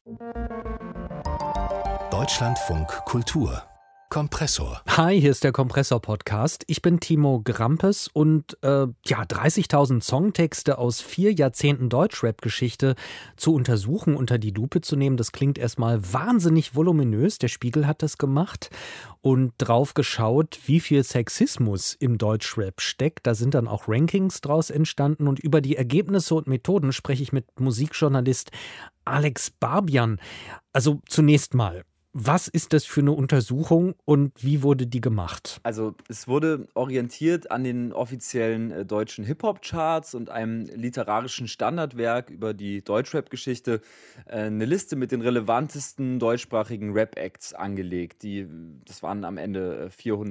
Deutschlandfunk Kultur Kompressor. Hi, hier ist der Kompressor-Podcast. Ich bin Timo Grampes und 30.000 Songtexte aus 4 Jahrzehnten Deutschrap-Geschichte zu untersuchen, unter die Lupe zu nehmen, das klingt erstmal wahnsinnig voluminös. Der Spiegel hat das gemacht und drauf geschaut, wie viel Sexismus im Deutschrap steckt. Da sind dann auch Rankings draus entstanden und über die Ergebnisse und Methoden spreche ich mit Musikjournalist Alex Barbian. Also zunächst mal, was ist das für eine Untersuchung und wie wurde die gemacht? Also es wurde orientiert an den offiziellen deutschen Hip-Hop-Charts und einem literarischen Standardwerk über die Deutschrap-Geschichte eine Liste mit den relevantesten deutschsprachigen Rap-Acts angelegt. Das waren am Ende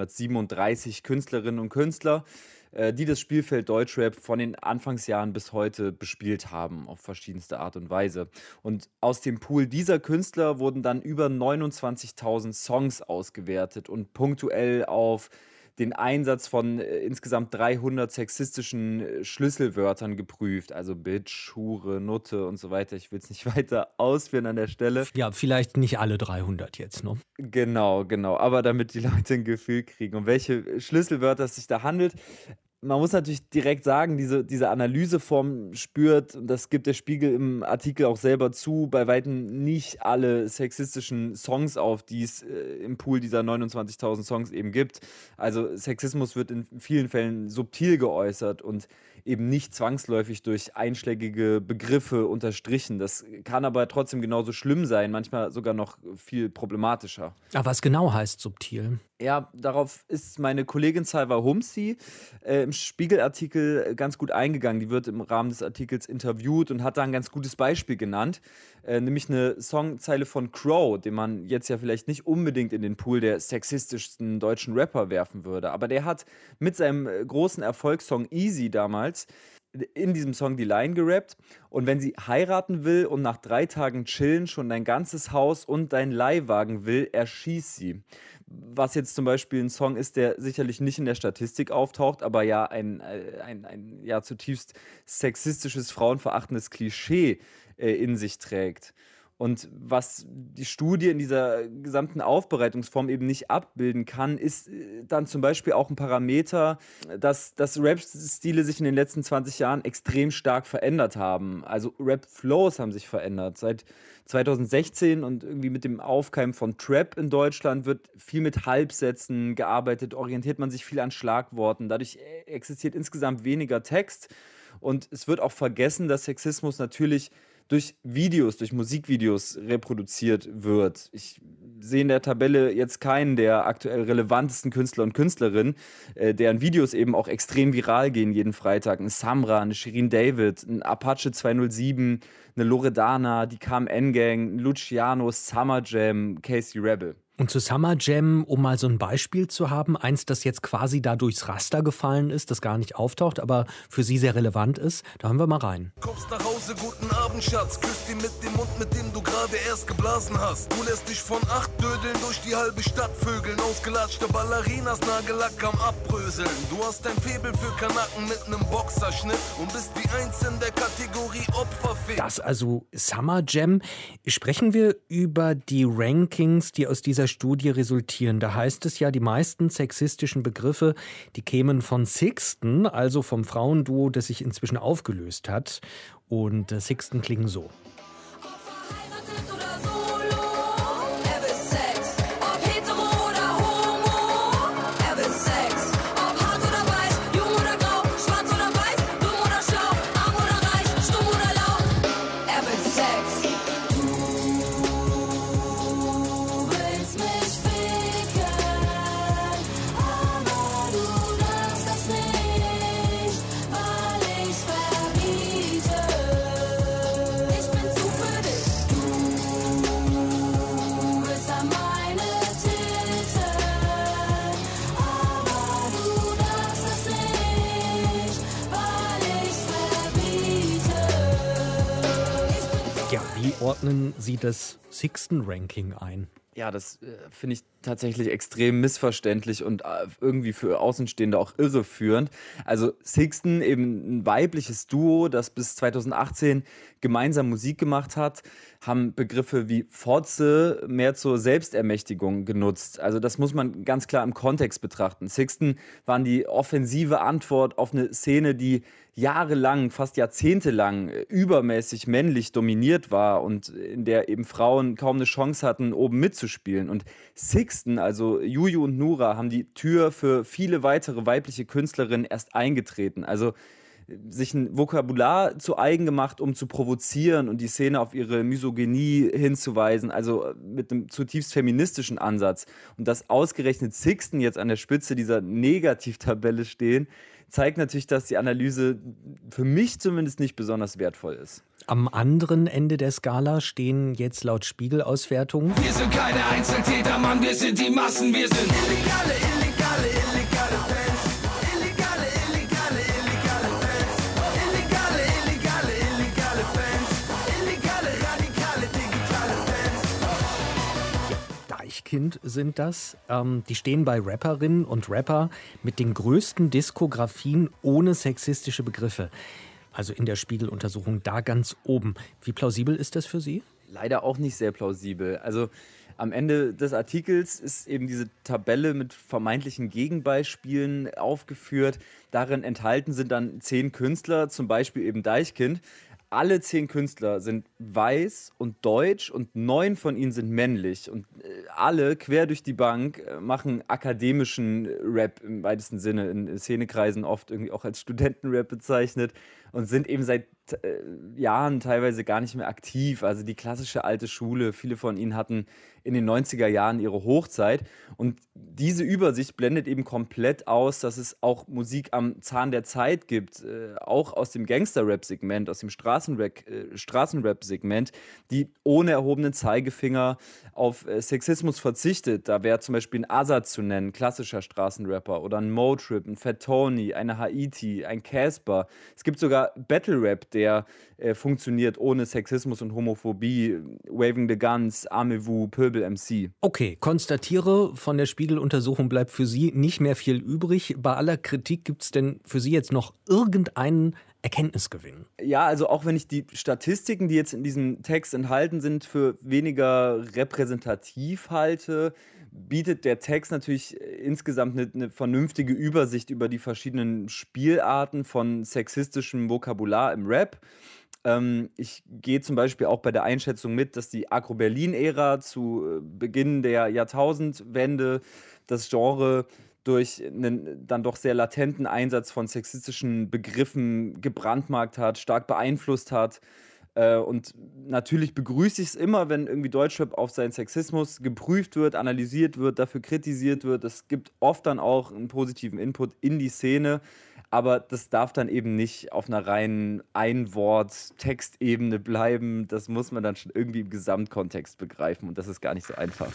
437 Künstlerinnen und Künstler, die das Spielfeld Deutschrap von den Anfangsjahren bis heute bespielt haben, auf verschiedenste Art und Weise. Und aus dem Pool dieser Künstler wurden dann über 29.000 Songs ausgewertet und punktuell auf den Einsatz von insgesamt 300 sexistischen Schlüsselwörtern geprüft. Also Bitch, Hure, Nutte und so weiter. Ich will es nicht weiter ausführen an der Stelle. Ja, vielleicht nicht alle 300 jetzt, ne? Genau. Aber damit die Leute ein Gefühl kriegen, um welche Schlüsselwörter es sich da handelt. Man muss natürlich direkt sagen, diese Analyseform spürt, und das gibt der Spiegel im Artikel auch selber zu, bei weitem nicht alle sexistischen Songs auf, die es im Pool dieser 29.000 Songs eben gibt. Also Sexismus wird in vielen Fällen subtil geäußert und eben nicht zwangsläufig durch einschlägige Begriffe unterstrichen. Das kann aber trotzdem genauso schlimm sein, manchmal sogar noch viel problematischer. Aber was genau heißt subtil? Ja, darauf ist meine Kollegin Salva Humsi im Spiegelartikel ganz gut eingegangen. Die wird im Rahmen des Artikels interviewt und hat da ein ganz gutes Beispiel genannt, nämlich eine Songzeile von Crow, den man jetzt ja vielleicht nicht unbedingt in den Pool der sexistischsten deutschen Rapper werfen würde. Aber der hat mit seinem großen Erfolgssong Easy damals in diesem Song die Line gerappt: Und wenn sie heiraten will und nach 3 Tagen chillen schon dein ganzes Haus und dein Leihwagen will, erschieß sie. Was jetzt zum Beispiel ein Song ist, der sicherlich nicht in der Statistik auftaucht, aber ja ein zutiefst sexistisches, frauenverachtendes Klischee in sich trägt. Und was die Studie in dieser gesamten Aufbereitungsform eben nicht abbilden kann, ist dann zum Beispiel auch ein Parameter, dass Rap-Stile sich in den letzten 20 Jahren extrem stark verändert haben. Also Rap-Flows haben sich verändert. Seit 2016 und irgendwie mit dem Aufkeimen von Trap in Deutschland wird viel mit Halbsätzen gearbeitet, orientiert man sich viel an Schlagworten. Dadurch existiert insgesamt weniger Text und es wird auch vergessen, dass Sexismus natürlich durch Musikvideos reproduziert wird. Ich sehe in der Tabelle jetzt keinen der aktuell relevantesten Künstler und Künstlerinnen, deren Videos eben auch extrem viral gehen jeden Freitag. Ein Samra, eine Shirin David, ein Apache 207, eine Loredana, die KMN Gang, ein Luciano, Summer Jam, Casey Rebel. Und zu Summer Jam, um mal so ein Beispiel zu haben, eins, das jetzt quasi da durchs Raster gefallen ist, das gar nicht auftaucht, aber für Sie sehr relevant ist, da hören wir mal rein. Kommst nach Hause, guten Abend, Schatz. Küsst ihn mit dem Mund, mit dem du gerade erst geblasen hast. Du lässt dich von 8 Dödeln durch die halbe Stadt vögeln. Ausgelatschte Ballerinas, Nagellack am Abbröseln. Du hast ein Faible für Kanaken mit nem Boxerschnitt und bist die Eins in der Kategorie Opferfick. Das also Summer Jam. Sprechen wir über die Rankings, die aus dieser Studie resultieren. Da heißt es ja, die meisten sexistischen Begriffe, die kämen von Sixten, also vom Frauenduo, das sich inzwischen aufgelöst hat. Und Sixten klingen so. Ja, wie ordnen Sie das Sixten-Ranking ein? Ja, das finde ich tatsächlich extrem missverständlich und irgendwie für Außenstehende auch irreführend. Also Sixten, eben ein weibliches Duo, das bis 2018 gemeinsam Musik gemacht hat, haben Begriffe wie Fotze mehr zur Selbstermächtigung genutzt. Also das muss man ganz klar im Kontext betrachten. Sixten waren die offensive Antwort auf eine Szene, die jahrelang, fast jahrzehntelang übermäßig männlich dominiert war und in der eben Frauen kaum eine Chance hatten, oben mitzuspielen. Und Sixten, also Juju und Nura, haben die Tür für viele weitere weibliche Künstlerinnen erst eingetreten. Also sich ein Vokabular zu eigen gemacht, um zu provozieren und die Szene auf ihre Misogynie hinzuweisen, also mit einem zutiefst feministischen Ansatz. Und dass ausgerechnet Sixten jetzt an der Spitze dieser Negativtabelle stehen, zeigt natürlich, dass die Analyse für mich zumindest nicht besonders wertvoll ist. Am anderen Ende der Skala stehen jetzt laut Spiegel-Auswertung: Wir sind keine Einzeltäter, Mann, wir sind die Massen, wir sind illegale Fans. Deichkind sind das. Die stehen bei Rapperinnen und Rapper mit den größten Diskografien ohne sexistische Begriffe. Also in der Spiegel-Untersuchung da ganz oben. Wie plausibel ist das für Sie? Leider auch nicht sehr plausibel. Also am Ende des Artikels ist eben diese Tabelle mit vermeintlichen Gegenbeispielen aufgeführt. Darin enthalten sind dann 10 Künstler, zum Beispiel eben Deichkind. Alle 10 Künstler sind weiß und deutsch und 9 von ihnen sind männlich. Und alle, quer durch die Bank, machen akademischen Rap im weitesten Sinne, in Szenekreisen oft irgendwie auch als Studentenrap bezeichnet und sind eben seit Jahren teilweise gar nicht mehr aktiv. Also die klassische alte Schule, viele von ihnen hatten in den 90er Jahren ihre Hochzeit. Und diese Übersicht blendet eben komplett aus, dass es auch Musik am Zahn der Zeit gibt, auch aus dem Gangster-Rap-Segment, aus dem Straßenrap-Segment, die ohne erhobenen Zeigefinger auf Sexismus verzichtet. Da wäre zum Beispiel ein Azad zu nennen, klassischer Straßenrapper, oder ein Motrip, ein Fat Tony, eine Haiti, ein Casper. Es gibt sogar Battle-Rap, der funktioniert ohne Sexismus und Homophobie. Waving the Guns, Amewu, Pöbel MC. Okay, konstatiere, von der Spiegel-Untersuchung bleibt für Sie nicht mehr viel übrig. Bei aller Kritik gibt es denn für Sie jetzt noch irgendeinen Erkenntnisgewinn? Ja, also auch wenn ich die Statistiken, die jetzt in diesem Text enthalten sind, für weniger repräsentativ halte, bietet der Text natürlich insgesamt eine vernünftige Übersicht über die verschiedenen Spielarten von sexistischem Vokabular im Rap. Ich gehe zum Beispiel auch bei der Einschätzung mit, dass die Agro-Berlin-Ära zu Beginn der Jahrtausendwende das Genre durch einen dann doch sehr latenten Einsatz von sexistischen Begriffen gebrandmarkt hat, stark beeinflusst hat. Und natürlich begrüße ich es immer, wenn irgendwie Deutschrap auf seinen Sexismus geprüft wird, analysiert wird, dafür kritisiert wird. Es gibt oft dann auch einen positiven Input in die Szene, aber das darf dann eben nicht auf einer reinen Ein-Wort-Textebene bleiben. Das muss man dann schon irgendwie im Gesamtkontext begreifen und das ist gar nicht so einfach.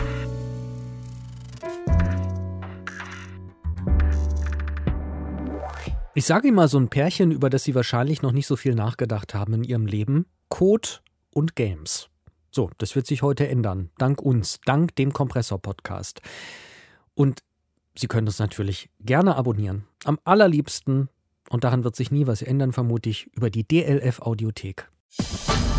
Ich sage Ihnen mal so ein Pärchen, über das Sie wahrscheinlich noch nicht so viel nachgedacht haben in Ihrem Leben. Code und Games. So, das wird sich heute ändern. Dank uns, dank dem Kompressor-Podcast. Und Sie können das natürlich gerne abonnieren. Am allerliebsten, und daran wird sich nie was ändern, vermute ich, über die DLF-Audiothek.